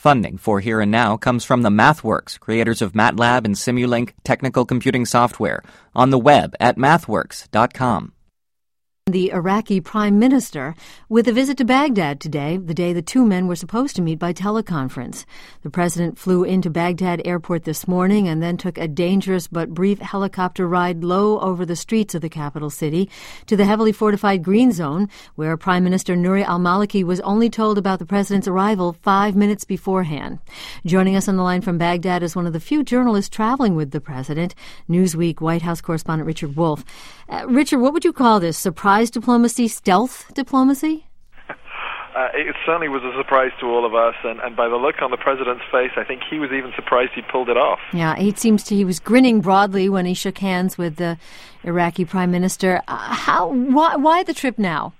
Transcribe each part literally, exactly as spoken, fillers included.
Funding for Here and Now comes from the MathWorks, creators of MATLAB and Simulink technical computing software, on the web at mathworks dot com. The Iraqi prime minister with a visit to Baghdad today, the day the two men were supposed to meet by teleconference. The president flew into Baghdad airport this morning and then took a dangerous but brief helicopter ride low over the streets of the capital city to the heavily fortified Green Zone, where Prime Minister Nouri al-Maliki was only told about the president's arrival five minutes beforehand. Joining us on the line from Baghdad is one of the few journalists traveling with the president, Newsweek White House correspondent Richard Wolff. Uh, Richard, what would you call this? Surprise diplomacy, stealth diplomacy? Uh, it certainly was a surprise to all of us, and, and by the look on the president's face, I think he was even surprised he pulled it off. Yeah, it seems to he was grinning broadly when he shook hands with the Iraqi prime minister. Uh, how? Why, why the trip now?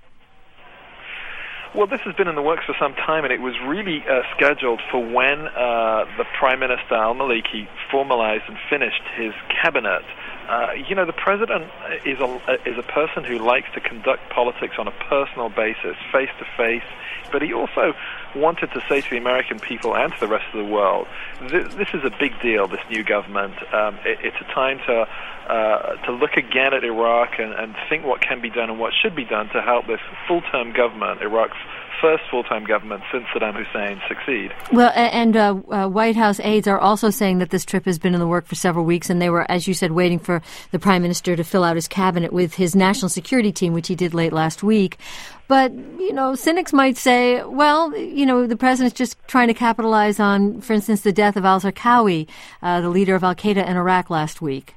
Well, this has been in the works for some time, and it was really uh, scheduled for when uh, the Prime Minister al-Maliki formalized and finished his cabinet. Uh, you know, the president is a, is a person who likes to conduct politics on a personal basis, face-to-face, but he also wanted to say to the American people and to the rest of the world, this, this is a big deal, this new government. Um, it, it's a time to uh, to look again at Iraq and, and think what can be done and what should be done to help this full-term government, Iraq's first full-time government since Saddam Hussein, succeed. Well, and uh, uh, White House aides are also saying that this trip has been in the work for several weeks, and they were, as you said, waiting for the prime minister to fill out his cabinet with his national security team, which he did late last week. But, you know, cynics might say, well, you know, the president's just trying to capitalize on, for instance, the death of al-Zarqawi, uh, the leader of al-Qaeda in Iraq last week.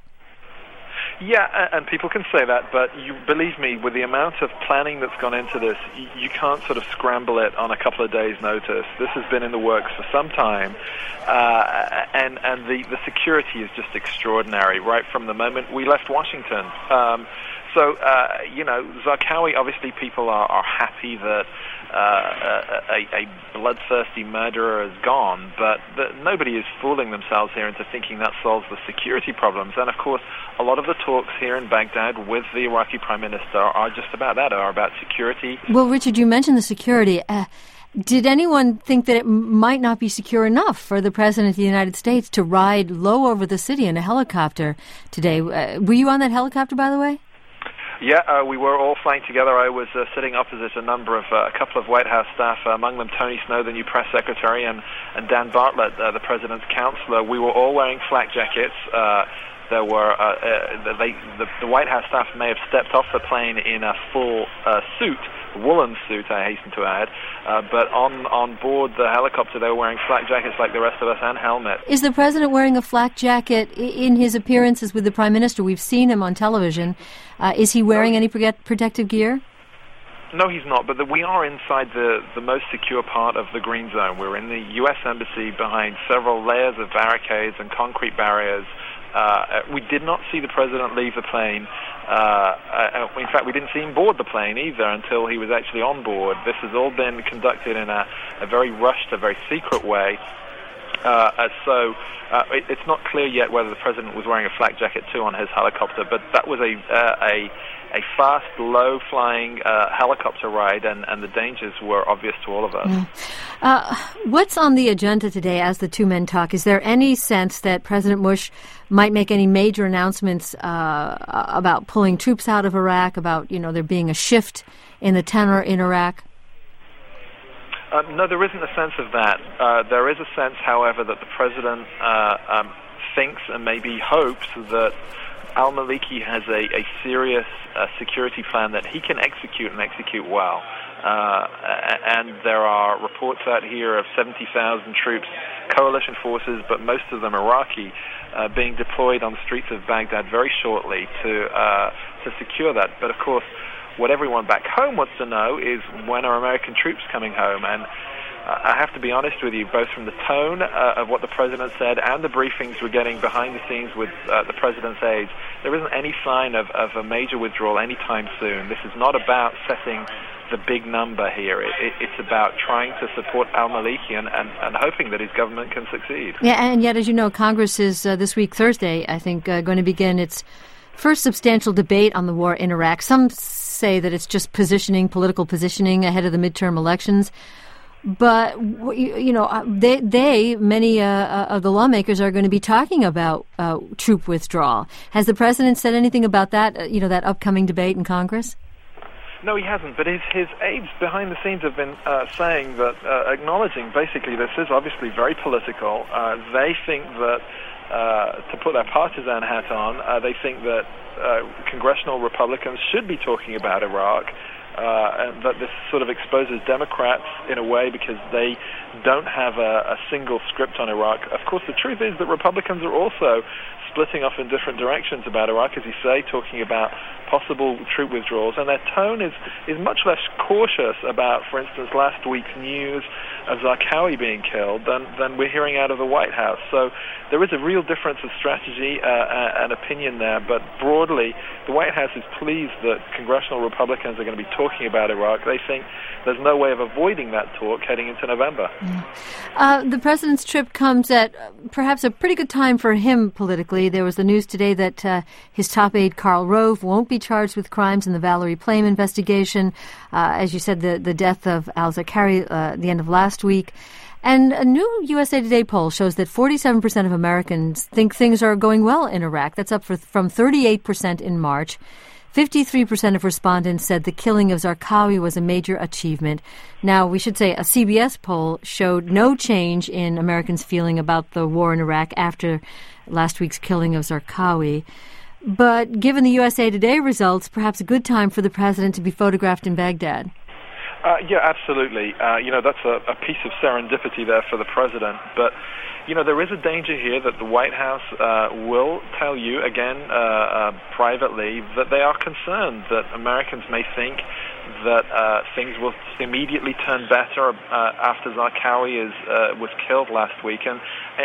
Yeah, and people can say that, but you believe me, with the amount of planning that's gone into this, you can't sort of scramble it on a couple of days' notice. This has been in the works for some time, uh, and and the, the security is just extraordinary right from the moment we left Washington. Um, so, uh, you know, Zarqawi, obviously people are, are happy that Uh, a, a bloodthirsty murderer is gone, but the, nobody is fooling themselves here into thinking that solves the security problems. And of course, a lot of the talks here in Baghdad with the Iraqi Prime Minister are just about that, are about security. Well, Richard, you mentioned the security. Uh, did anyone think that it might not be secure enough for the President of the United States to ride low over the city in a helicopter today? Uh, were you on that helicopter, by the way? Yeah, uh, we were all flying together. I was uh, sitting opposite a number of, uh, a couple of White House staff, uh, among them Tony Snow, the new press secretary, and, and Dan Bartlett, uh, the president's counselor. We were all wearing flak jackets. Uh, there were, uh, uh, they, the, the White House staff may have stepped off the plane in a full uh, suit, woolen suit, I hasten to add, uh, but on, on board the helicopter they were wearing flak jackets like the rest of us and helmets. Is the president wearing a flak jacket in his appearances with the prime minister? We've seen him on television. Uh, is he wearing no, any pro- protective gear? No, he's not, but the, we are inside the, the most secure part of the Green Zone. We're in the U S Embassy behind several layers of barricades and concrete barriers. Uh, we did not see the president leave the plane. Uh, uh, in fact, we didn't see him board the plane either until he was actually on board. This has all been conducted in a, a very rushed, a very secret way. Uh, so uh, it, it's not clear yet whether the president was wearing a flak jacket too on his helicopter, but that was a uh, a, a fast, low-flying uh, helicopter ride, and, and the dangers were obvious to all of us. Mm. Uh, what's on the agenda today as the two men talk? Is there any sense that President Bush might make any major announcements uh, about pulling troops out of Iraq, about, you know, there being a shift in the tenor in Iraq? Um, no, there isn't a sense of that. Uh, there is a sense, however, that the president uh, um, thinks and maybe hopes that al-Maliki has a, a serious uh, security plan that he can execute and execute well. Uh, and there are reports out here of seventy thousand troops, coalition forces, but most of them Iraqi, uh, being deployed on the streets of Baghdad very shortly to uh, to secure that. But of course, what everyone back home wants to know is, when are American troops coming home? And uh, I have to be honest with you, both from the tone uh, of what the president said and the briefings we're getting behind the scenes with uh, the president's aides, there isn't any sign of, of a major withdrawal anytime soon. This is not about setting the big number here. It, it, it's about trying to support al-Maliki and, and, and hoping that his government can succeed. Yeah, and yet, as you know, Congress is uh, this week, Thursday, I think, uh, going to begin its first substantial debate on the war in Iraq. Some say that it's just positioning, political positioning ahead of the midterm elections. But, you know, they, they many uh, of the lawmakers are going to be talking about uh, troop withdrawal. Has the president said anything about that, uh, you know, that upcoming debate in Congress? No, he hasn't, but his, his aides behind the scenes have been uh, saying that, uh, acknowledging basically this is obviously very political. Uh, they think that, uh, to put their partisan hat on, uh, they think that uh, congressional Republicans should be talking about Iraq, uh, and that this sort of exposes Democrats in a way because they don't have a, a single script on Iraq. Of course, the truth is that Republicans are also splitting off in different directions about Iraq, as you say, talking about possible troop withdrawals, and their tone is, is much less cautious about, for instance, last week's news of Zarqawi being killed than, than we're hearing out of the White House. So there is a real difference of strategy uh, and opinion there, but broadly, the White House is pleased that congressional Republicans are going to be talking about Iraq. They think there's no way of avoiding that talk heading into November. Yeah. Uh, the president's trip comes at perhaps a pretty good time for him politically. There was the news today that uh, his top aide, Karl Rove, won't be charged with crimes in the Valerie Plame investigation. Uh, as you said, the, the death of al-Zarqawi uh, at the end of last week. And a new U S A Today poll shows that forty-seven percent of Americans think things are going well in Iraq. That's up for, from thirty-eight percent in March. fifty-three percent of respondents said the killing of Zarqawi was a major achievement. Now, we should say a C B S poll showed no change in Americans' feeling about the war in Iraq after last week's killing of Zarqawi. But given the U S A Today results, perhaps a good time for the president to be photographed in Baghdad. Uh, yeah, absolutely. Uh, you know, that's a, a piece of serendipity there for the president. But, you know, there is a danger here that the White House uh, will tell you, again, uh, uh, privately, that they are concerned that Americans may think that uh, things will immediately turn better uh, after Zarqawi is, uh, was killed last week. And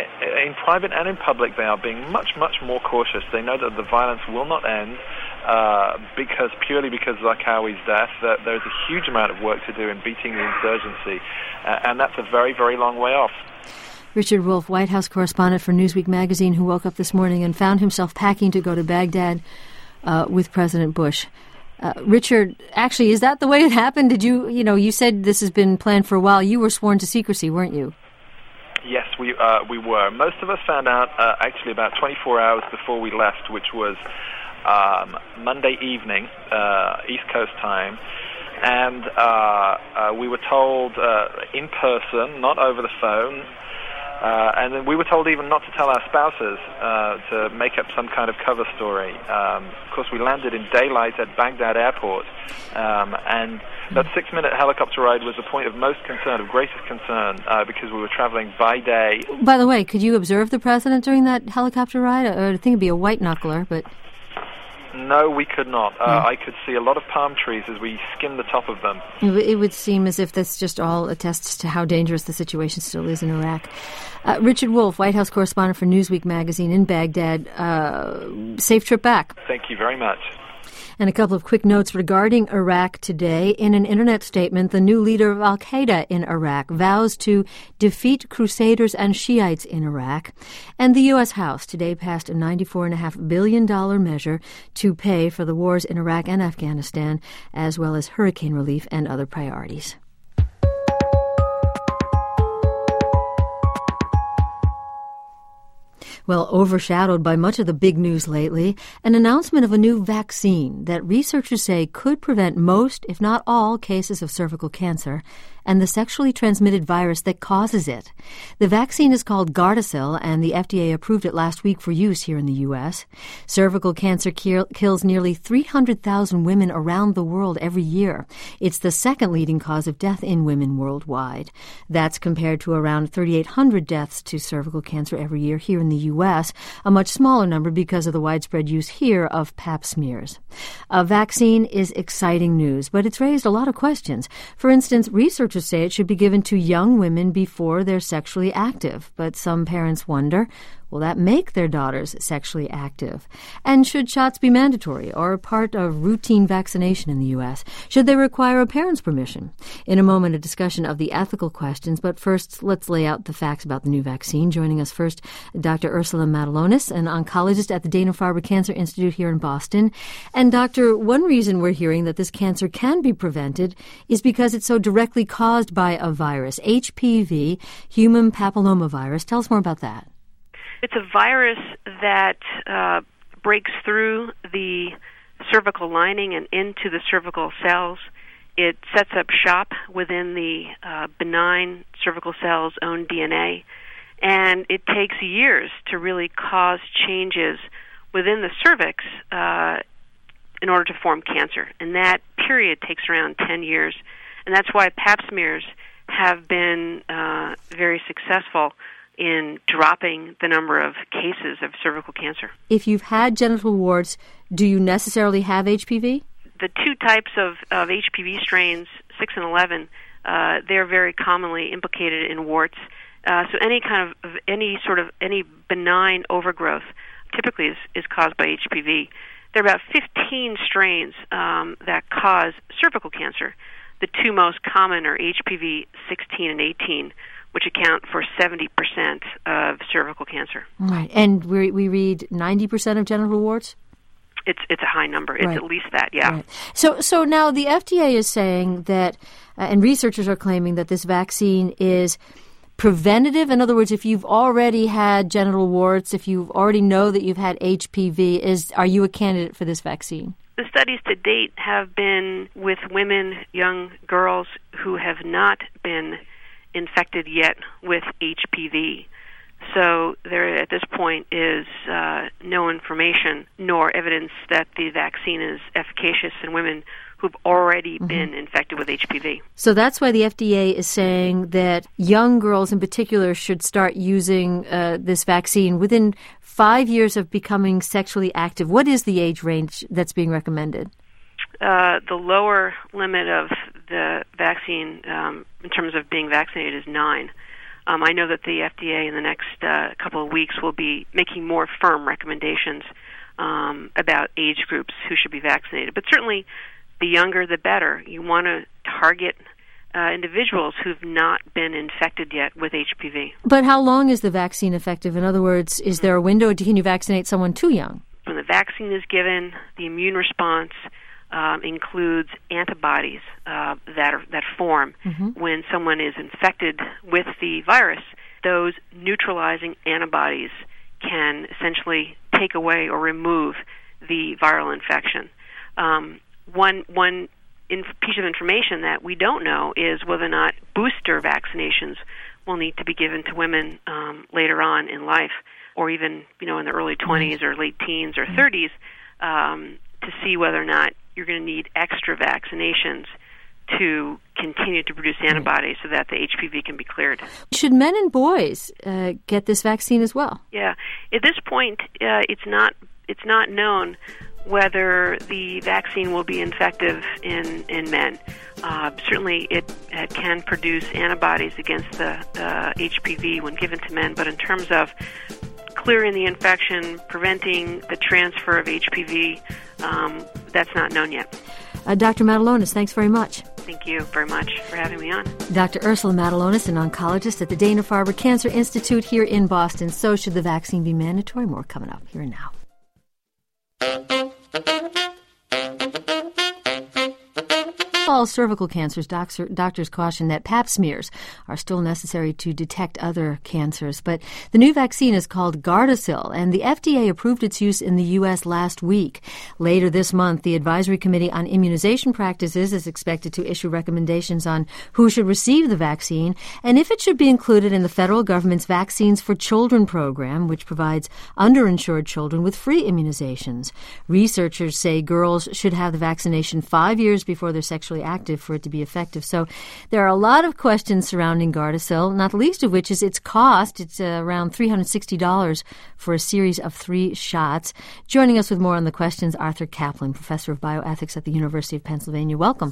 in private and in public, they are being much, much more cautious. They know that the violence will not end uh, because purely because of Zarqawi's death. That there's a huge amount of work to do in beating the insurgency, uh, and that's a very, very long way off. Richard Wolff, White House correspondent for Newsweek magazine, who woke up this morning and found himself packing to go to Baghdad uh, with President Bush. Uh, Richard, actually, is that the way it happened? Did you, you know, you said this has been planned for a while. You were sworn to secrecy, weren't you? Yes, we uh, we were. Most of us found out uh, actually about twenty-four hours before we left, which was um, Monday evening, uh, East Coast time. And uh, uh, we were told uh, in person, not over the phone. Uh, and then we were told even not to tell our spouses, uh, to make up some kind of cover story. Um, of course, we landed in daylight at Baghdad Airport, um, and that six-minute helicopter ride was the point of most concern, of greatest concern, uh, because we were traveling by day. By the way, could you observe the president during that helicopter ride? I think it'd be a white knuckler, but... No, we could not. Uh, mm. I could see a lot of palm trees as we skimmed the top of them. It would seem as if this just all attests to how dangerous the situation still is in Iraq. Uh, Richard Wolff, White House correspondent for Newsweek magazine in Baghdad. Uh, safe trip back. Thank you very much. And a couple of quick notes regarding Iraq today. In an internet statement, the new leader of al-Qaeda in Iraq vows to defeat Crusaders and Shiites in Iraq. And the U S House today passed a ninety-four point five billion dollars measure to pay for the wars in Iraq and Afghanistan, as well as hurricane relief and other priorities. Well, overshadowed by much of the big news lately, an announcement of a new vaccine that researchers say could prevent most, if not all, cases of cervical cancer and the sexually transmitted virus that causes it. The vaccine is called Gardasil, and the F D A approved it last week for use here in the U S. Cervical cancer kill, kills nearly three hundred thousand women around the world every year. It's the second leading cause of death in women worldwide. That's compared to around three thousand eight hundred deaths to cervical cancer every year here in the U S, a much smaller number because of the widespread use here of pap smears. A vaccine is exciting news, but it's raised a lot of questions. For instance, researchers say it should be given to young women before they're sexually active, but some parents wonder, will that make their daughters sexually active? And should shots be mandatory or part of routine vaccination in the U S? Should they require a parent's permission? In a moment, a discussion of the ethical questions, but first, let's lay out the facts about the new vaccine. Joining us first, Doctor Ursula Matulonis, an oncologist at the Dana-Farber Cancer Institute here in Boston. And Doctor, one reason we're hearing that this cancer can be prevented is because it's so directly caused by a virus, H P V, human papillomavirus. Tell us more about that. It's a virus that uh, breaks through the cervical lining and into the cervical cells. It sets up shop within the uh, benign cervical cells' own D N A, and it takes years to really cause changes within the cervix uh, in order to form cancer. And that period takes around ten years, and that's why pap smears have been uh, very successful in dropping the number of cases of cervical cancer. If you've had genital warts, do you necessarily have H P V? The two types of, of H P V strains, six and eleven, uh, they're very commonly implicated in warts. Uh, so any kind of, any sort of, any benign overgrowth typically is, is caused by H P V. There are about fifteen strains um, that cause cervical cancer. The two most common are H P V sixteen and eighteen, which account for seventy percent of cervical cancer. Right. And we we read ninety percent of genital warts? It's it's a high number. It's right. at least that, yeah. Right. So so now the F D A is saying that, uh, and researchers are claiming that this vaccine is preventative. In other words, if you've already had genital warts, if you already know that you've had H P V, is are you a candidate for this vaccine? The studies to date have been with women, young girls who have not been infected yet with H P V. So there, at this point, is uh, no information nor evidence that the vaccine is efficacious in women who've already mm-hmm. been infected with H P V. So that's why the F D A is saying that young girls in particular should start using uh, this vaccine within five years of becoming sexually active. What is the age range that's being recommended? Uh, the lower limit of the vaccine um, in terms of being vaccinated is nine. Um, I know that the F D A in the next uh, couple of weeks will be making more firm recommendations um, about age groups who should be vaccinated. But certainly, the younger the better. You want to target uh, individuals who've not been infected yet with H P V. But how long is the vaccine effective? In other words, is there a window? Can you vaccinate someone too young? When the vaccine is given, the immune response Um, includes antibodies uh, that are, that form mm-hmm. when someone is infected with the virus. Those neutralizing antibodies can essentially take away or remove the viral infection. Um, one one inf- piece of information that we don't know is whether or not booster vaccinations will need to be given to women um, later on in life, or even you know in the early twenties or late teens or thirties, um, to see whether or not you're going to need extra vaccinations to continue to produce antibodies so that the H P V can be cleared. Should men and boys uh, get this vaccine as well? Yeah. At this point, uh, it's not it's not known whether the vaccine will be effective in, in men. Uh, certainly, it, it can produce antibodies against the uh, H P V when given to men, but in terms of clearing the infection, preventing the transfer of H P V, um, that's not known yet. Uh, Doctor Matulonis, thanks very much. Thank you very much for having me on. Doctor Ursula Matulonis, an oncologist at the Dana-Farber Cancer Institute here in Boston. So should the vaccine be mandatory? More coming up here and now. All cervical cancers, doctor, doctors caution that pap smears are still necessary to detect other cancers. But the new vaccine is called Gardasil, and the F D A approved its use in the U S last week. Later this month, the Advisory Committee on Immunization Practices is expected to issue recommendations on who should receive the vaccine and if it should be included in the federal government's Vaccines for Children program, which provides underinsured children with free immunizations. Researchers say girls should have the vaccination five years before they're sexually active for it to be effective. So there are a lot of questions surrounding Gardasil, not the least of which is its cost. It's uh, around three hundred sixty dollars for a series of three shots. Joining us with more on the questions, Arthur Caplan, professor of bioethics at the University of Pennsylvania. Welcome.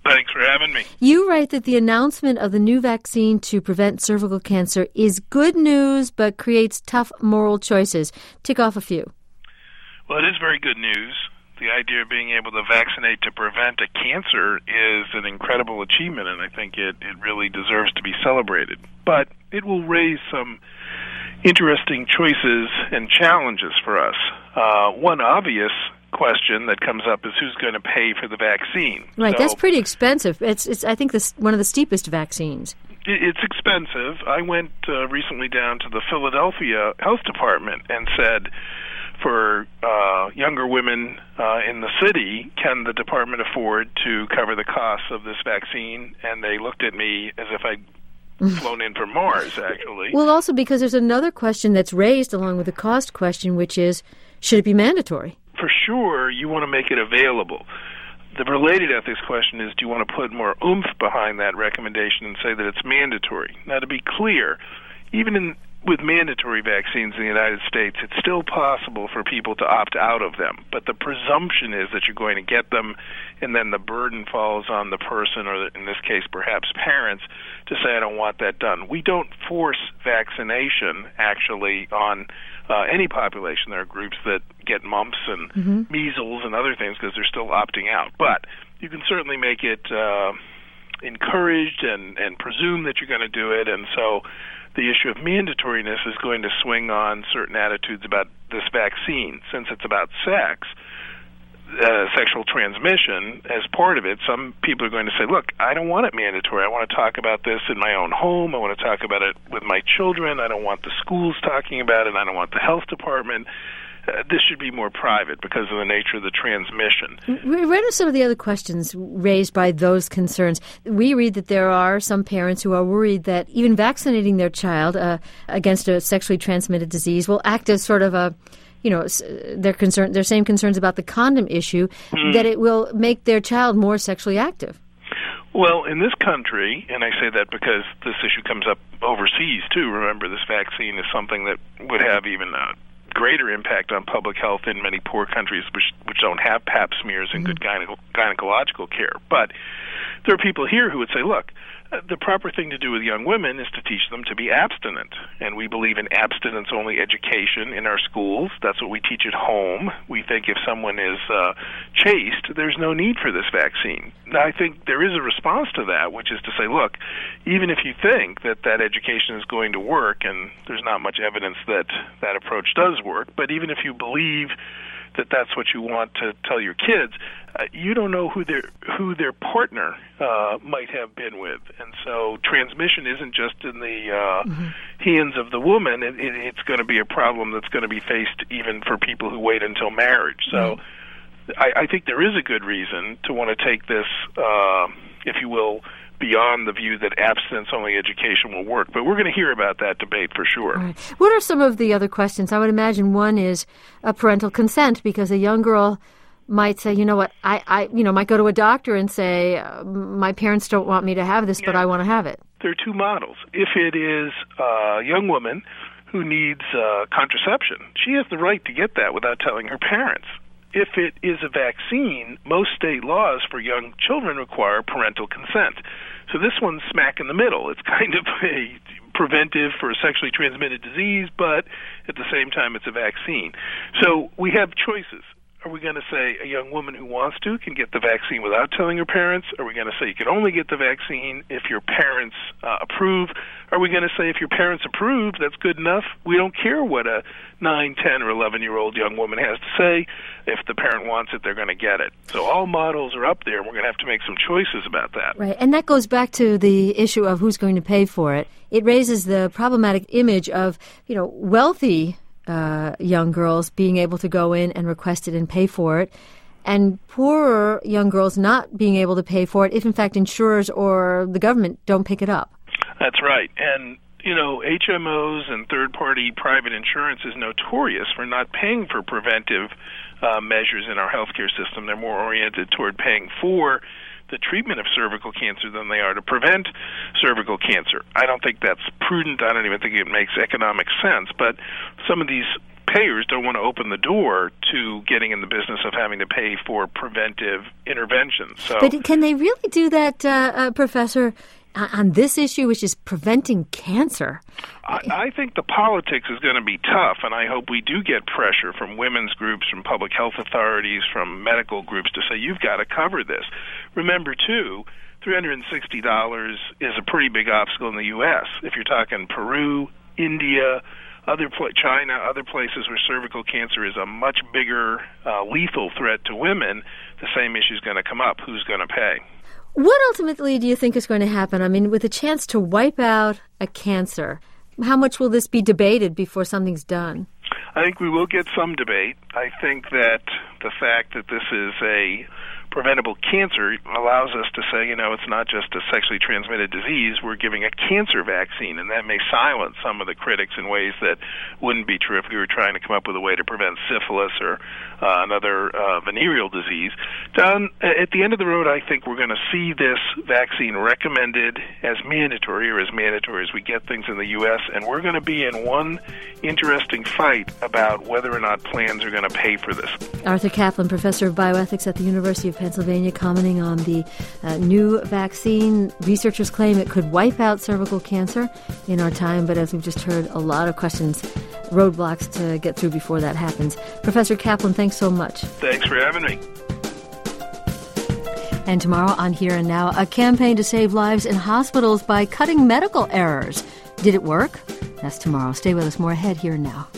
Thanks for having me. You write that the announcement of the new vaccine to prevent cervical cancer is good news, but creates tough moral choices. Tick off a few. Well, it is very good news. The idea of being able to vaccinate to prevent a cancer is an incredible achievement, and I think it, it really deserves to be celebrated. But it will raise some interesting choices and challenges for us. Uh, one obvious question that comes up is who's going to pay for the vaccine. Right, so, that's pretty expensive. It's, it's I think, this one of the steepest vaccines. It's expensive. I went uh, recently down to the Philadelphia Health Department and said, for uh, younger women uh, in the city, can the department afford to cover the costs of this vaccine? And they looked at me as if I'd flown in from Mars, actually. Well, also because there's another question that's raised along with the cost question, which is, should it be mandatory? For sure, you want to make it available. The related ethics question is, do you want to put more oomph behind that recommendation and say that it's mandatory? Now, to be clear, even in with mandatory vaccines in the United States, it's still possible for people to opt out of them. But the presumption is that you're going to get them, and then the burden falls on the person, or in this case, perhaps parents, to say, I don't want that done. We don't force vaccination, actually, on uh, any population. There are groups that get mumps and mm-hmm. measles and other things because they're still opting out. But you can certainly make it uh, encouraged and, and presume that you're going to do it, and so the issue of mandatoriness is going to swing on certain attitudes about this vaccine. Since it's about sex, uh, sexual transmission, as part of it, some people are going to say, look, I don't want it mandatory. I want to talk about this in my own home. I want to talk about it with my children. I don't want the schools talking about it. I don't want the health department. Uh, this should be more private because of the nature of the transmission. What are some of the other questions raised by those concerns? We read that there are some parents who are worried that even vaccinating their child uh, against a sexually transmitted disease will act as sort of a, you know, their concern, their same concerns about the condom issue, mm. that it will make their child more sexually active. Well, in this country, and I say that because this issue comes up overseas too, remember this vaccine is something that would have even a greater impact on public health in many poor countries which, which don't have pap smears and mm-hmm. good gyne- gynecological care. But there are people here who would say, look, uh, the proper thing to do with young women is to teach them to be abstinent. And we believe in abstinence-only education in our schools. That's what we teach at home. We think if someone is uh, chaste, there's no need for this vaccine. Now, I think there is a response to that, which is to say, look, even if you think that that education is going to work, and there's not much evidence that that approach does work, but even if you believe that that's what you want to tell your kids, uh, you don't know who their who their partner uh, might have been with, and so transmission isn't just in the uh, mm-hmm. hands of the woman. It, it, it's going to be a problem that's going to be faced even for people who wait until marriage. So, mm-hmm. I, I think there is a good reason to want to take this, uh, if you will, beyond the view that abstinence-only education will work. But we're going to hear about that debate for sure. Right. What are some of the other questions? I would imagine one is a parental consent, because a young girl might say, you know what, I, I you know, might go to a doctor and say, uh, my parents don't want me to have this, yeah. but I want to have it. There are two models. If it is a young woman who needs uh, contraception, she has the right to get that without telling her parents. If it is a vaccine, most state laws for young children require parental consent. So this one's smack in the middle. It's kind of a preventive for a sexually transmitted disease, but at the same time it's a vaccine. So we have choices. Are we going to say a young woman who wants to can get the vaccine without telling her parents? Are we going to say you can only get the vaccine if your parents uh, approve? Are we going to say if your parents approve, that's good enough? We don't care what a nine, ten, or eleven-year-old young woman has to say. If the parent wants it, they're going to get it. So all models are up there, and we're going to have to make some choices about that. Right, and that goes back to the issue of who's going to pay for it. It raises the problematic image of, you know, wealthy Uh, young girls being able to go in and request it and pay for it, and poorer young girls not being able to pay for it if, in fact, insurers or the government don't pick it up. That's right. And, you know, H M Os and third-party private insurance is notorious for not paying for preventive uh, measures in our healthcare system. They're more oriented toward paying for the treatment of cervical cancer than they are to prevent cervical cancer. I don't think that's prudent. I don't even think it makes economic sense. But some of these payers don't want to open the door to getting in the business of having to pay for preventive interventions. So, but can they really do that, uh, uh, Professor, on this issue, which is preventing cancer? I, I think the politics is going to be tough, and I hope we do get pressure from women's groups, from public health authorities, from medical groups to say, you've got to cover this. Remember, too, three hundred sixty dollars is a pretty big obstacle in the U S If you're talking Peru, India, other pl- China, other places where cervical cancer is a much bigger uh, lethal threat to women, the same issue is going to come up. Who's going to pay? What ultimately do you think is going to happen? I mean, with a chance to wipe out a cancer, how much will this be debated before something's done? I think we will get some debate. I think that the fact that this is a preventable cancer allows us to say, you know, it's not just a sexually transmitted disease. We're giving a cancer vaccine, and that may silence some of the critics in ways that wouldn't be true if we were trying to come up with a way to prevent syphilis or uh, another uh, venereal disease. Down at the end of the road, I think we're going to see this vaccine recommended as mandatory or as mandatory as we get things in the U S, and we're going to be in one interesting fight about whether or not plans are going to pay for this. Arthur Caplan, professor of bioethics at the University of Pennsylvania, commenting on the uh, new vaccine. Researchers claim it could wipe out cervical cancer in our time, but as we've just heard, a lot of questions, roadblocks to get through before that happens. Professor Caplan, thanks so much. Thanks for having me. And tomorrow on Here and Now, a campaign to save lives in hospitals by cutting medical errors. Did it work? That's tomorrow. Stay with us. More ahead. Here and Now.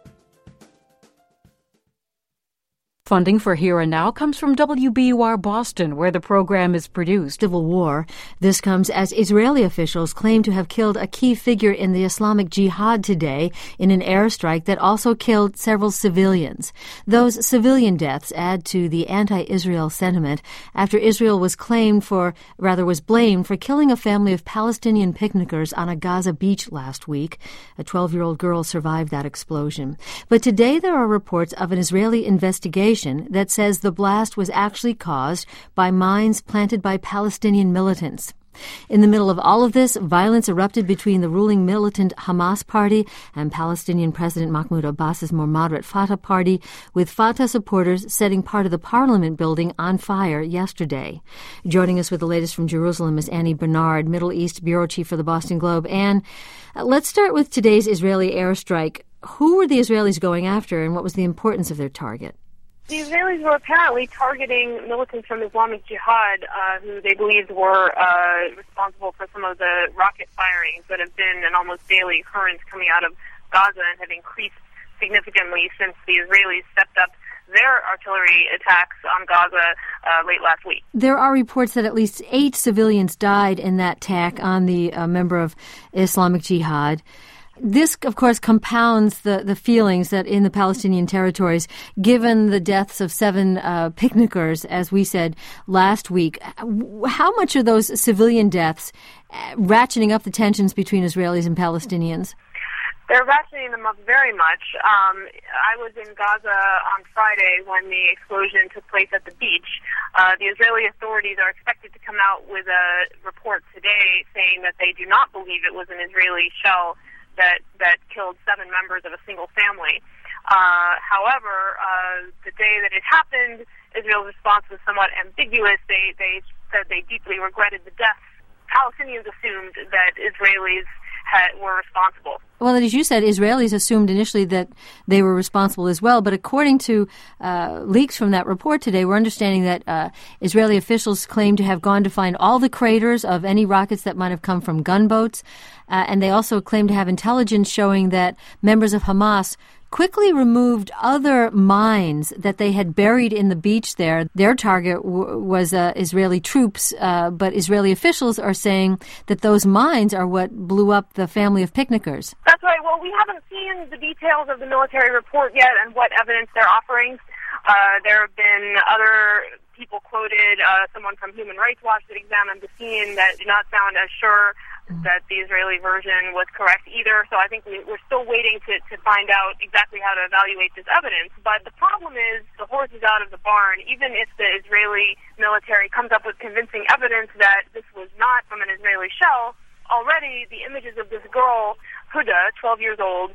Funding for Here and Now comes from W B U R Boston, where the program is produced. Civil war. This comes as Israeli officials claim to have killed a key figure in the Islamic Jihad today in an airstrike that also killed several civilians. Those civilian deaths add to the anti-Israel sentiment after Israel was claimed for, rather was blamed for killing a family of Palestinian picnickers on a Gaza beach last week. A twelve-year-old girl survived that explosion. But today there are reports of an Israeli investigation that says the blast was actually caused by mines planted by Palestinian militants. In the middle of all of this, violence erupted between the ruling militant Hamas party and Palestinian President Mahmoud Abbas's more moderate Fatah party, with Fatah supporters setting part of the parliament building on fire yesterday. Joining us with the latest from Jerusalem is Annie Bernard, Middle East bureau chief for the Boston Globe. Anne, let's start with today's Israeli airstrike. Who were the Israelis going after, and what was the importance of their target? The Israelis were apparently targeting militants from Islamic Jihad, uh, who they believed were uh, responsible for some of the rocket firings that have been an almost daily occurrence coming out of Gaza and have increased significantly since the Israelis stepped up their artillery attacks on Gaza uh, late last week. There are reports that at least eight civilians died in that attack on the uh, member of Islamic Jihad. This, of course, compounds the, the feelings that in the Palestinian territories, given the deaths of seven uh, picnickers, as we said last week, how much are those civilian deaths ratcheting up the tensions between Israelis and Palestinians? They're ratcheting them up very much. Um, I was in Gaza on Friday when the explosion took place at the beach. Uh, the Israeli authorities are expected to come out with a report today saying that they do not believe it was an Israeli shell that that killed seven members of a single family. Uh, however, uh, the day that it happened, Israel's response was somewhat ambiguous. They they said they deeply regretted the deaths. Palestinians assumed that Israelis had, were responsible. Well, as you said, Israelis assumed initially that they were responsible as well. But according to uh, leaks from that report today, we're understanding that uh, Israeli officials claim to have gone to find all the craters of any rockets that might have come from gunboats. Uh, and they also claim to have intelligence showing that members of Hamas quickly removed other mines that they had buried in the beach there. Their target w- was uh, Israeli troops, uh, but Israeli officials are saying that those mines are what blew up the family of picnickers. That's right. Well, we haven't seen the details of the military report yet and what evidence they're offering. Uh, there have been other people quoted, uh, someone from Human Rights Watch that examined the scene that did not sound as sure that the Israeli version was correct either. So I think we, we're still waiting to, to find out exactly how to evaluate this evidence. But the problem is the horse is out of the barn. Even if the Israeli military comes up with convincing evidence that this was not from an Israeli shell, already the images of this girl, Huda, twelve years old,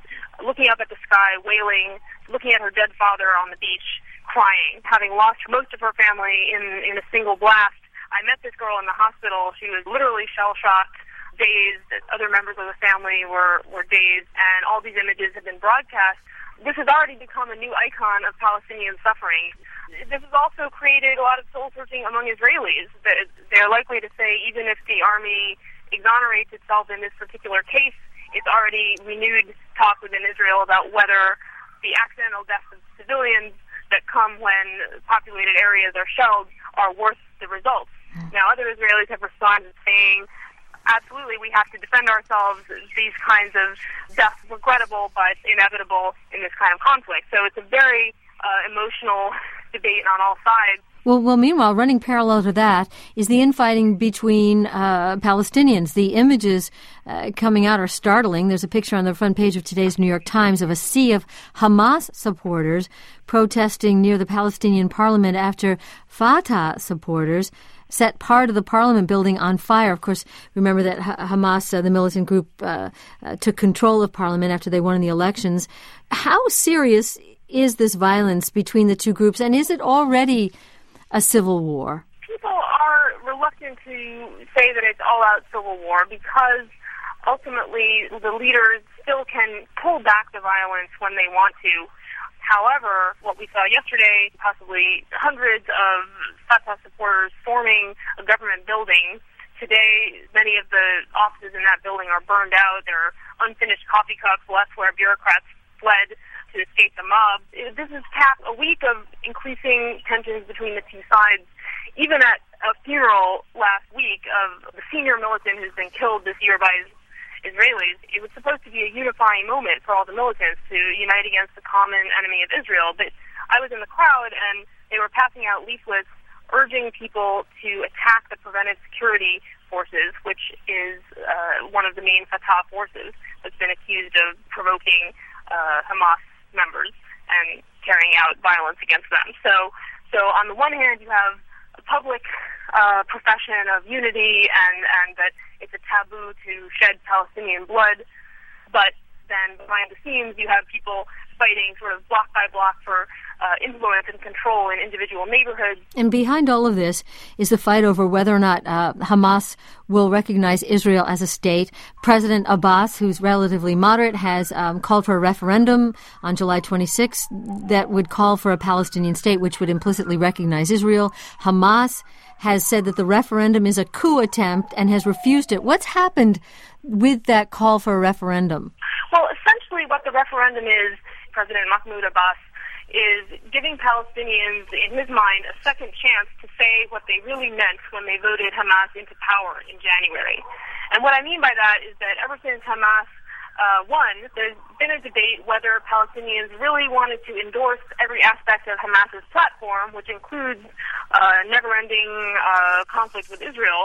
looking up at the sky, wailing, looking at her dead father on the beach, crying, having lost most of her family in, in a single blast. I met this girl in the hospital. She was literally shell-shocked, dazed. Other members of the family were, were dazed, and all these images have been broadcast. This has already become a new icon of Palestinian suffering. This has also created a lot of soul-searching among Israelis. They're likely to say, even if the army exonerates itself in this particular case, it's already renewed talk within Israel about whether the accidental deaths of civilians that come when populated areas are shelled are worth the results. Now, other Israelis have responded saying, absolutely, we have to defend ourselves. These kinds of deaths are regrettable, but inevitable in this kind of conflict. So it's a very uh, emotional debate on all sides. Well, well, meanwhile, running parallel to that is the infighting between uh, Palestinians. The images uh, coming out are startling. There's a picture on the front page of today's New York Times of a sea of Hamas supporters protesting near the Palestinian parliament after Fatah supporters set part of the parliament building on fire. Of course, remember that Hamas, uh, the militant group, uh, uh, took control of parliament after they won the elections. How serious is this violence between the two groups, and is it already a civil war? People are reluctant to say that it's all-out civil war because ultimately the leaders still can pull back the violence when they want to. However, what we saw yesterday, possibly hundreds of Fatah supporters forming a government building. Today, many of the offices in that building are burned out. There are unfinished coffee cups left where bureaucrats fled to escape the mob. This is half a week of increasing tensions between the two sides. Even at a funeral last week of the senior militant who's been killed this year by Israelis, it was supposed to be a unifying moment for all the militants to unite against the common enemy of Israel. But I was in the crowd, and they were passing out leaflets urging people to attack the Preventive Security Forces, which is uh, one of the main Fatah forces that's been accused of provoking uh, Hamas members and carrying out violence against them. So, so on the one hand, you have a public uh, profession of unity and, and that it's a taboo to shed Palestinian blood, but then behind the scenes, you have people fighting sort of block by block for uh, influence and control in individual neighborhoods. And behind all of this is the fight over whether or not uh, Hamas will recognize Israel as a state. President Abbas, who's relatively moderate, has um, called for a referendum on July twenty-sixth that would call for a Palestinian state, which would implicitly recognize Israel. Hamas has said that the referendum is a coup attempt and has refused it. What's happened with that call for a referendum? Well, essentially what the referendum is, President Mahmoud Abbas is giving Palestinians, in his mind, a second chance to say what they really meant when they voted Hamas into power in January. And what I mean by that is that ever since Hamas uh, won, there's been a debate whether Palestinians really wanted to endorse every aspect of Hamas's platform, which includes uh, never-ending uh, conflict with Israel,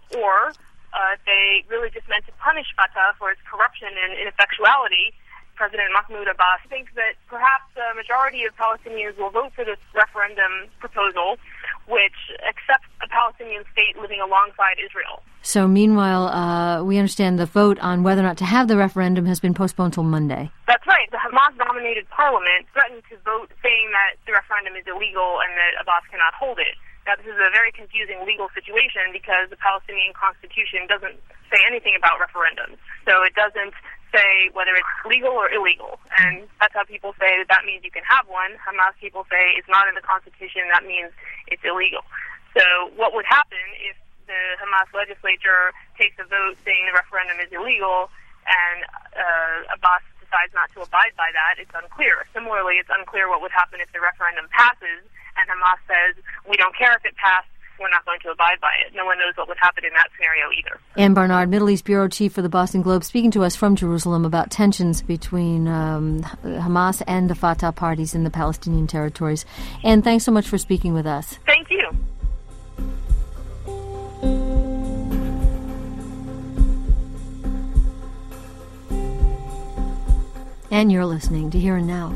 or uh, they really just meant to punish Fatah for its corruption and ineffectuality. President Mahmoud Abbas thinks that perhaps a majority of Palestinians will vote for this referendum proposal, which accepts a Palestinian state living alongside Israel. So meanwhile, uh, we understand the vote on whether or not to have the referendum has been postponed till Monday. That's right. The Hamas-dominated parliament threatened to vote saying that the referendum is illegal and that Abbas cannot hold it. Now, this is a very confusing legal situation because the Palestinian constitution doesn't say anything about referendums. So it doesn't say whether it's legal or illegal. And that's how people say that that means you can have one. Hamas people say it's not in the Constitution, that means it's illegal. So what would happen if the Hamas legislature takes a vote saying the referendum is illegal and uh, Abbas decides not to abide by that? It's unclear. Similarly, it's unclear what would happen if the referendum passes and Hamas says, we don't care if it passed, we're not going to abide by it. No one knows what would happen in that scenario either. Ann Barnard, Middle East Bureau Chief for the Boston Globe, speaking to us from Jerusalem about tensions between um, Hamas and the Fatah parties in the Palestinian territories. Ann, thanks so much for speaking with us. Thank you. And you're listening to Here and Now.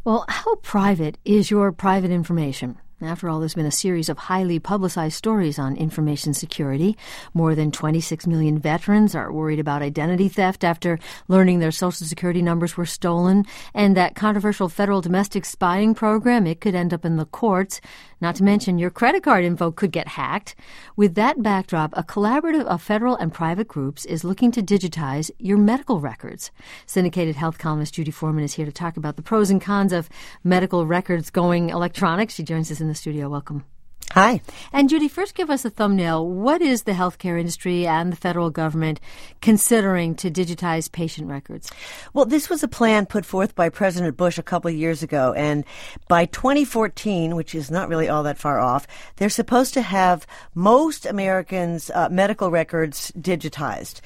Well, how private is your private information? After all, there's been a series of highly publicized stories on information security. More than twenty-six million veterans are worried about identity theft after learning their Social Security numbers were stolen. And that controversial federal domestic spying program, it could end up in the courts. Not to mention your credit card info could get hacked. With that backdrop, a collaborative of federal and private groups is looking to digitize your medical records. Syndicated health columnist Judy Foreman is here to talk about the pros and cons of medical records going electronic. She joins us in the studio. Welcome. Hi. And Judy, first give us a thumbnail. What is the healthcare industry and the federal government considering to digitize patient records? Well, this was a plan put forth by President Bush a couple of years ago, and by twenty fourteen, which is not really all that far off, they're supposed to have most Americans' uh, medical records digitized.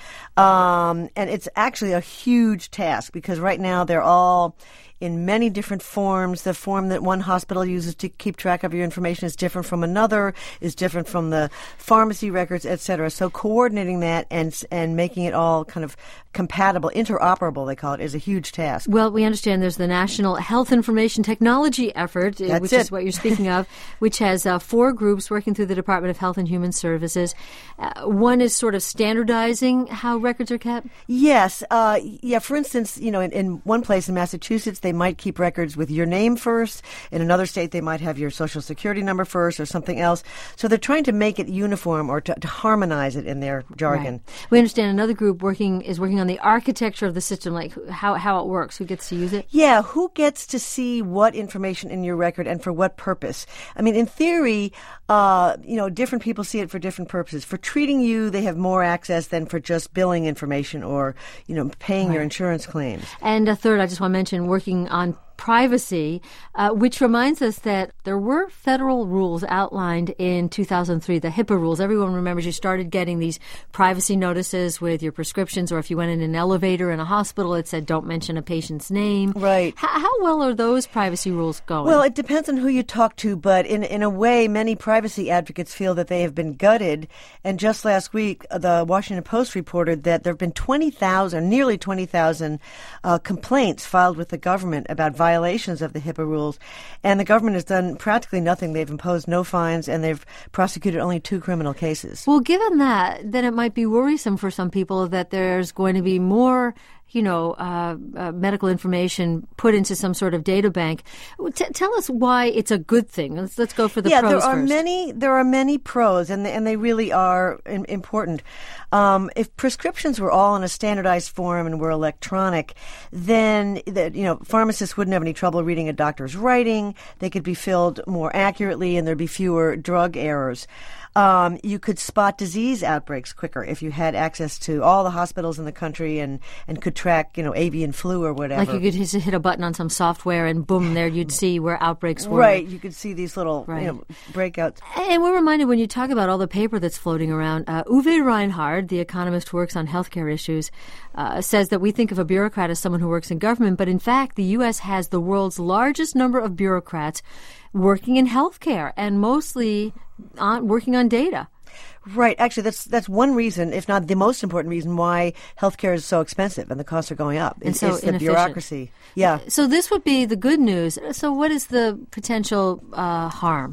Um, and it's actually a huge task because right now they're all in many different forms. The form that one hospital uses to keep track of your information is different from another, is different from the pharmacy records, et cetera. So coordinating that and and making it all kind of compatible, interoperable, they call it, is a huge task. Well, we understand there's the National Health Information Technology Effort, That's which it. is what you're speaking of, which has uh, four groups working through the Department of Health and Human Services. Uh, one is sort of standardizing how records are kept? Yes. Uh, yeah, for instance, you know, in, in one place in Massachusetts, they might keep records with your name first. In another state, they might have your Social Security number first or something else. So they're trying to make it uniform or to, to harmonize it in their jargon. Right. We understand another group working is working on the architecture of the system, like how, how it works, who gets to use it? Yeah, who gets to see what information in your record and for what purpose? I mean, in theory, uh, you know, different people see it for different purposes. For treating you, they have more access than for just billing information or, you know, paying Right. your insurance claims. And a third, I just want to mention, working on privacy, uh, which reminds us that there were federal rules outlined in two thousand three, the HIPAA rules. Everyone remembers you started getting these privacy notices with your prescriptions, or if you went in an elevator in a hospital, it said don't mention a patient's name. Right. H- how well are those privacy rules going? Well, it depends on who you talk to, but in in a way, many privacy advocates feel that they have been gutted. And just last week, the Washington Post reported that there have been twenty thousand, nearly twenty thousand uh, complaints filed with the government about violations of the HIPAA rules. And the government has done practically nothing. They've imposed no fines, and they've prosecuted only two criminal cases. Well, given that, then it might be worrisome for some people that there's going to be more you know, uh, uh, medical information put into some sort of data bank. T- tell us why it's a good thing. Let's let's go for the yeah, pros there are first. many. There are many pros, and they, and they really are in, important. Um, if prescriptions were all in a standardized form and were electronic, then that you know pharmacists wouldn't have any trouble reading a doctor's writing. They could be filled more accurately, and there'd be fewer drug errors. Um, you could spot disease outbreaks quicker if you had access to all the hospitals in the country and, and could track, you know, avian flu or whatever. Like you could just hit a button on some software and boom, there you'd see where outbreaks were. Right. You could see these little right. you know, breakouts. And we're reminded when you talk about all the paper that's floating around, uh, Uwe Reinhard, the economist who works on healthcare issues, uh, says that we think of a bureaucrat as someone who works in government, but in fact, the U S has the world's largest number of bureaucrats working in healthcare and mostly on, working on data. Right. Actually, that's that's one reason, if not the most important reason, why healthcare is so expensive and the costs are going up. And it's, so it's the inefficient. bureaucracy. Yeah. So this would be the good news. So what is the potential uh, harm?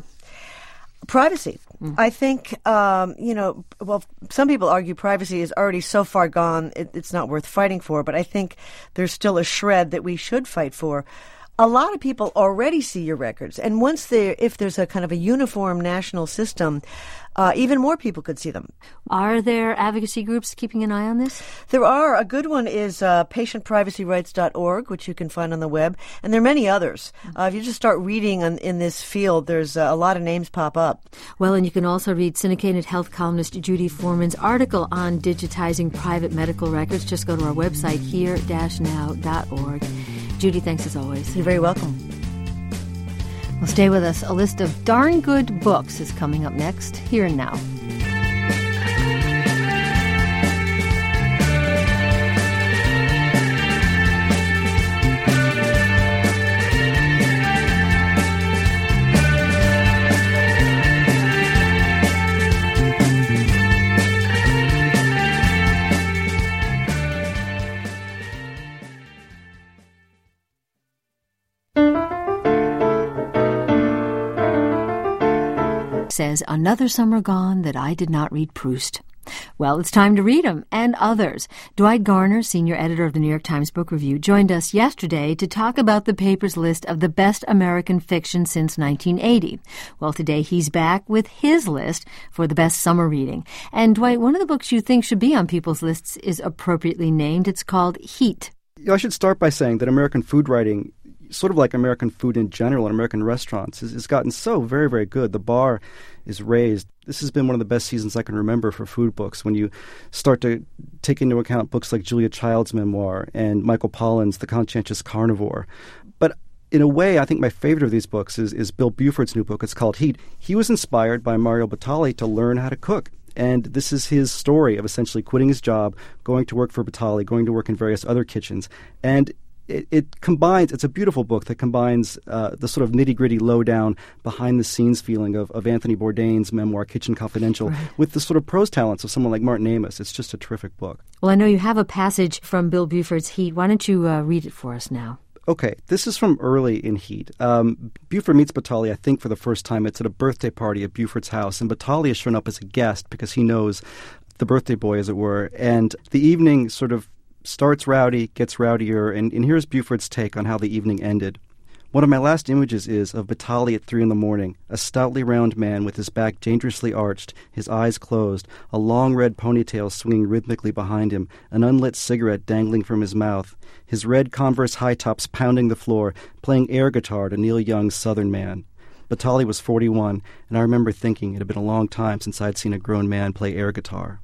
Privacy. Mm. I think, um, you know, well, some people argue privacy is already so far gone, it, it's not worth fighting for. But I think there's still a shred that we should fight for. A lot of people already see your records, and once there, if there's a kind of a uniform national system, uh, even more people could see them. Are there advocacy groups keeping an eye on this? There are. A good one is uh, patient privacy rights dot org, which you can find on the web, and there are many others. Uh, if you just start reading on, in this field, there's uh, a lot of names pop up. Well, and you can also read syndicated health columnist Judy Foreman's article on digitizing private medical records. Just go to our website, here dash now dot org. Judy, thanks as always. You're very welcome. Well, stay with us. A list of darn good books is coming up next, Here and Now. says, "Another summer gone that I did not read Proust." Well, it's time to read them, and others. Dwight Garner, senior editor of the New York Times Book Review, joined us yesterday to talk about the paper's list of the best American fiction since nineteen eighty. Well, today he's back with his list for the best summer reading. And Dwight, one of the books you think should be on people's lists is appropriately named. It's called Heat. You know, I should start by saying that American food writing, sort of like American food in general and American restaurants, has, has gotten so very, very good. The bar is raised. This has been one of the best seasons I can remember for food books, when you start to take into account books like Julia Child's memoir and Michael Pollan's The Conscientious Carnivore. But in a way, I think my favorite of these books is, is Bill Buford's new book. It's called Heat. He was inspired by Mario Batali to learn how to cook. And this is his story of essentially quitting his job, going to work for Batali, going to work in various other kitchens. And It, it combines, it's a beautiful book that combines uh, the sort of nitty-gritty, low-down, behind-the-scenes feeling of, of Anthony Bourdain's memoir, Kitchen Confidential, right, with the sort of prose talents of someone like Martin Amis. It's just a terrific book. Well, I know you have a passage from Bill Buford's Heat. Why don't you uh, read it for us now? Okay, this is from early in Heat. Um, Buford meets Batali, I think, for the first time. It's at a birthday party at Buford's house, and Batali has shown up as a guest because he knows the birthday boy, as it were. And the evening sort of starts rowdy, gets rowdier, and, and here's Buford's take on how the evening ended. One of my last images is of Batali at three in the morning, a stoutly round man with his back dangerously arched, his eyes closed, a long red ponytail swinging rhythmically behind him, an unlit cigarette dangling from his mouth, his red Converse high tops pounding the floor, playing air guitar to Neil Young's Southern Man. Batali was forty-one, and I remember thinking it had been a long time since I'd seen a grown man play air guitar.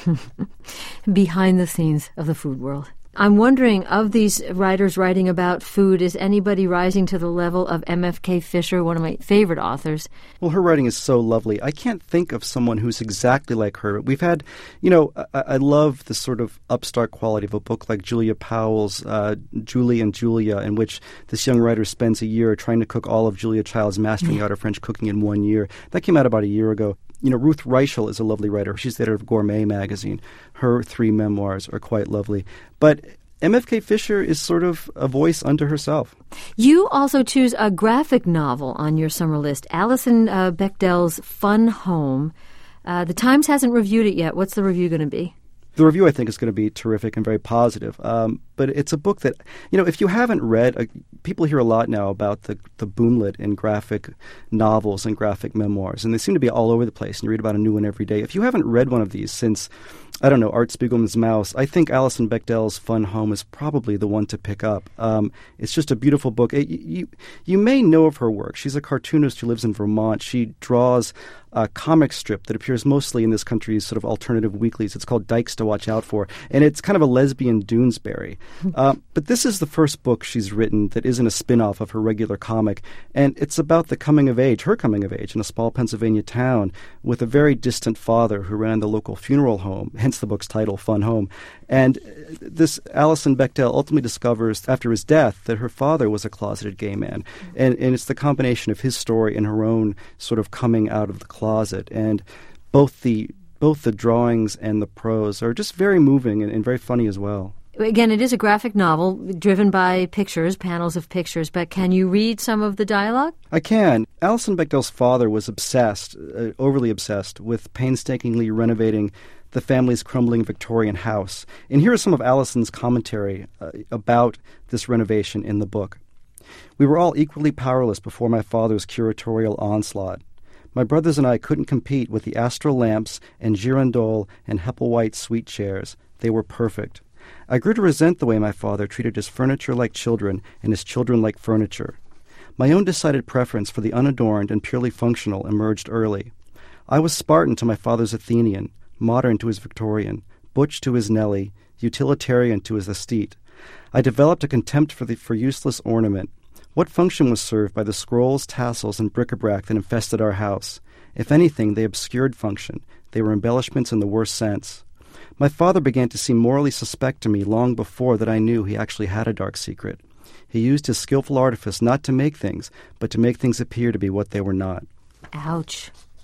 Behind the scenes of the food world. I'm wondering, of these writers writing about food, is anybody rising to the level of M F K Fisher, one of my favorite authors? Well, her writing is so lovely. I can't think of someone who's exactly like her. We've had, you know, I, I love the sort of upstart quality of a book like Julia Powell's uh, Julie and Julia, in which this young writer spends a year trying to cook all of Julia Child's mastering out of French cooking in one year. That came out about a year ago. You know, Ruth Reichel is a lovely writer. She's the editor of Gourmet magazine. Her three memoirs are quite lovely. But M F K Fisher is sort of a voice unto herself. You also choose a graphic novel on your summer list, Alison uh, Bechdel's Fun Home. Uh, the Times hasn't reviewed it yet. What's the review going to be? The review, I think, is going to be terrific and very positive. Um, but it's a book that, you know, if you haven't read, uh, people hear a lot now about the, the boomlet in graphic novels and graphic memoirs, and they seem to be all over the place, and you read about a new one every day. If you haven't read one of these since, I don't know, Art Spiegelman's Mouse, I think Alison Bechdel's Fun Home is probably the one to pick up. Um, it's just a beautiful book. It, you, you may know of her work. She's a cartoonist who lives in Vermont. She draws a comic strip that appears mostly in this country's sort of alternative weeklies. It's called Dykes to Watch Out For, and it's kind of a lesbian Doonesbury. uh, but this is the first book she's written that isn't a spin-off of her regular comic, and it's about the coming of age, her coming of age, in a small Pennsylvania town with a very distant father who ran the local funeral home, hence the book's title, Fun Home. And this Alison Bechdel ultimately discovers after his death that her father was a closeted gay man, and, and it's the combination of his story and her own sort of coming out of the closet, and both the both the drawings and the prose are just very moving and, and very funny as well. Again, it is a graphic novel driven by pictures, panels of pictures, but can you read some of the dialogue? I can. Alison Bechdel's father was obsessed, uh, overly obsessed, with painstakingly renovating the family's crumbling Victorian house. And here is some of Alison's commentary uh, about this renovation in the book. We were all equally powerless before my father's curatorial onslaught. My brothers and I couldn't compete with the Astral lamps and Girandole and Hepplewhite sweet chairs. They were perfect. I grew to resent the way my father treated his furniture like children and his children like furniture. My own decided preference for the unadorned and purely functional emerged early. I was Spartan to my father's Athenian, modern to his Victorian, butch to his Nellie, utilitarian to his aesthete. I developed a contempt for the for useless ornament. What function was served by the scrolls, tassels, and bric-a-brac that infested our house? If anything, they obscured function. They were embellishments in the worst sense. My father began to seem morally suspect to me long before that I knew he actually had a dark secret. He used his skillful artifice not to make things, but to make things appear to be what they were not. Ouch.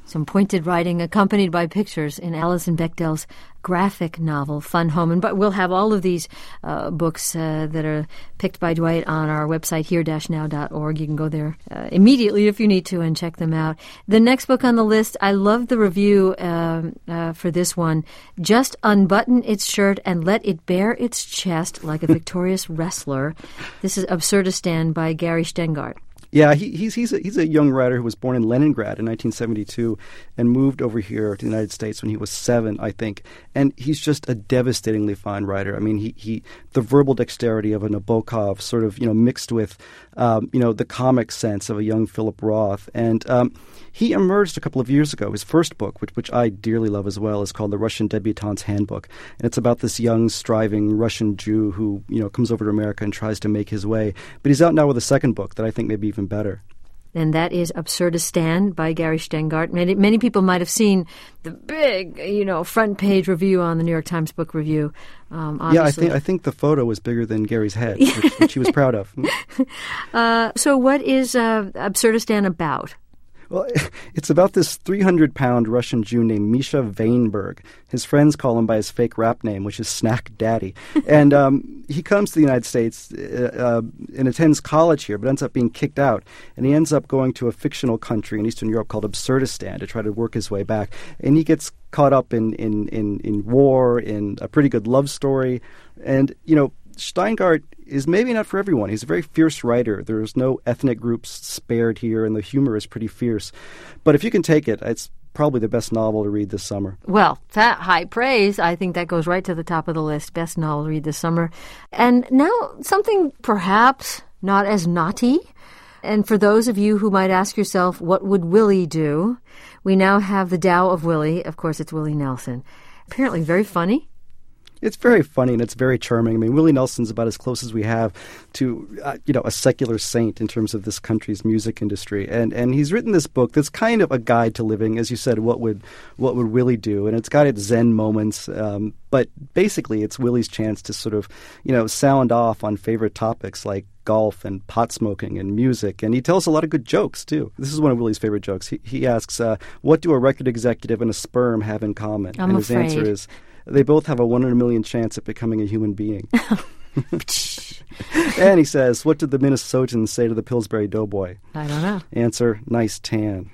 Some pointed writing accompanied by pictures in Alison Bechdel's graphic novel, Fun Home. And but we'll have all of these uh, books uh, that are picked by Dwight on our website, here dash now dot org. You can go there uh, immediately if you need to and check them out. The next book on the list, I love the review uh, uh, for this one. Just unbutton its shirt and let it bare its chest like a victorious wrestler. This is Absurdistan by Gary Stengart. Yeah, he, he's he's a, he's a young writer who was born in Leningrad in nineteen seventy-two and moved over here to the United States when he was seven, I think. And he's just a devastatingly fine writer. I mean, he, he the verbal dexterity of a Nabokov sort of, you know, mixed with, um, you know, the comic sense of a young Philip Roth. And um, he emerged a couple of years ago. His first book, which, which I dearly love as well, is called The Russian Debutante's Handbook. And it's about this young, striving Russian Jew who, you know, comes over to America and tries to make his way. But he's out now with a second book that I think may be even better. And that is Absurdistan by Gary Stengart. Many, many people might have seen the big, you know, front page review on the New York Times Book Review. Um, yeah, I think I think the photo was bigger than Gary's head, which, which he was proud of. uh, so what is uh, Absurdistan about? Well, it's about this three hundred pound Russian Jew named Misha Weinberg. His friends call him by his fake rap name, which is Snack Daddy. And um, he comes to the United States uh, uh, and attends college here, but ends up being kicked out. And he ends up going to a fictional country in Eastern Europe called Absurdistan to try to work his way back. And he gets caught up in, in, in, in war, in a pretty good love story. And, you know, Steingart is maybe not for everyone. He's a very fierce writer. There's no ethnic groups spared here, and the humor is pretty fierce. But if you can take it, it's probably the best novel to read this summer. Well, that high praise, I think that goes right to the top of the list. Best novel to read this summer. And now something perhaps not as naughty. And for those of you who might ask yourself, what would Willie do? We now have The Tao of Willie. Of course, it's Willie Nelson. Apparently very funny. It's very funny and it's very charming. I mean, Willie Nelson's about as close as we have to, uh, you know, a secular saint in terms of this country's music industry. And and he's written this book that's kind of a guide to living, as you said. What would what would Willie do? And it's got its Zen moments, um, but basically, it's Willie's chance to sort of, you know, sound off on favorite topics like golf and pot smoking and music. And he tells a lot of good jokes, too. This is one of Willie's favorite jokes. He, he asks, uh, what do a record executive and a sperm have in common? I'm and his afraid. answer is, they both have a one in a million chance at becoming a human being. And he says, what did the Minnesotans say to the Pillsbury Doughboy? I don't know. Answer, nice tan.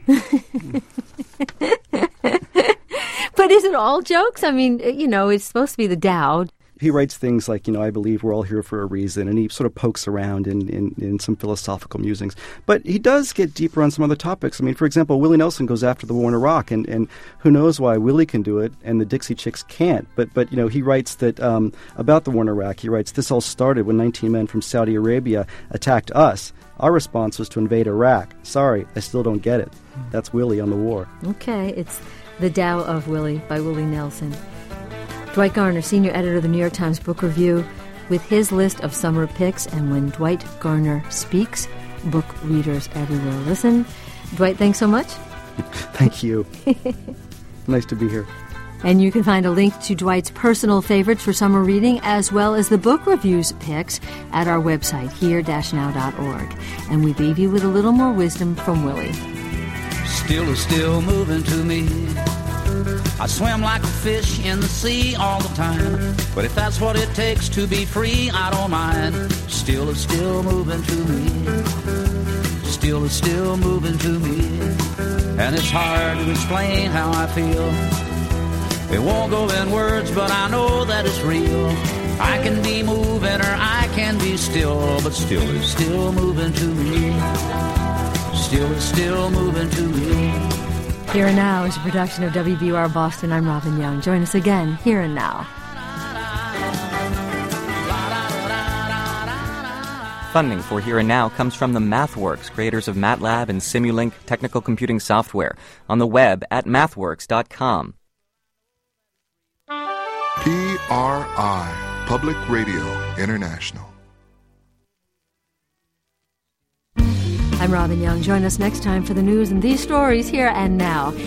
But is it all jokes? I mean, you know, it's supposed to be the Tao. He writes things like, you know, I believe we're all here for a reason, and he sort of pokes around in, in, in some philosophical musings. But he does get deeper on some other topics. I mean, for example, Willie Nelson goes after the war in Iraq, and, and who knows why Willie can do it and the Dixie Chicks can't. But, but you know, he writes that um, about the war in Iraq, he writes, this all started when nineteen men from Saudi Arabia attacked us. Our response was to invade Iraq. Sorry, I still don't get it. That's Willie on the war. Okay, it's The Tao of Willie by Willie Nelson. Dwight Garner, senior editor of the New York Times Book Review, with his list of summer picks. And when Dwight Garner speaks, book readers everywhere listen. Dwight, thanks so much. Thank you. Nice to be here. And you can find a link to Dwight's personal favorites for summer reading, as well as the book reviews picks, at our website, here dash now dot org. And we leave you with a little more wisdom from Willie. Still is still moving to me. I swim like a fish in the sea all the time. But if that's what it takes to be free, I don't mind. Still is still moving to me. Still is still moving to me. And it's hard to explain how I feel. It won't go in words, but I know that it's real. I can be moving or I can be still, but still is still moving to me. Still is still moving to me. Here and Now is a production of W B U R Boston. I'm Robin Young. Join us again, Here and Now. Funding for Here and Now comes from the MathWorks, creators of MATLAB and Simulink technical computing software, on the web at mathworks dot com. P R I, Public Radio International. I'm Robin Young. Join us next time for the news and these stories here and now.